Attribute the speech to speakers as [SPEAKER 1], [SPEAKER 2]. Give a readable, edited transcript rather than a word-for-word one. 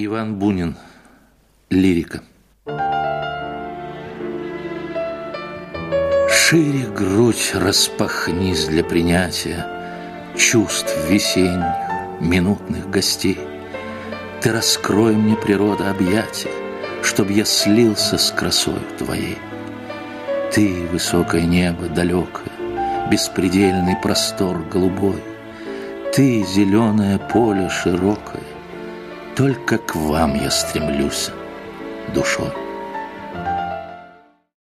[SPEAKER 1] Иван Бунин. Лирика. Шире грудь распахнись для принятия чувств весенних, минутных гостей. Ты раскрой мне, природа, объятия, чтоб я слился с красою твоей. Ты, высокое небо далекое, беспредельный простор голубой. Ты, зеленое поле широкое, только к вам я стремлюсь душой.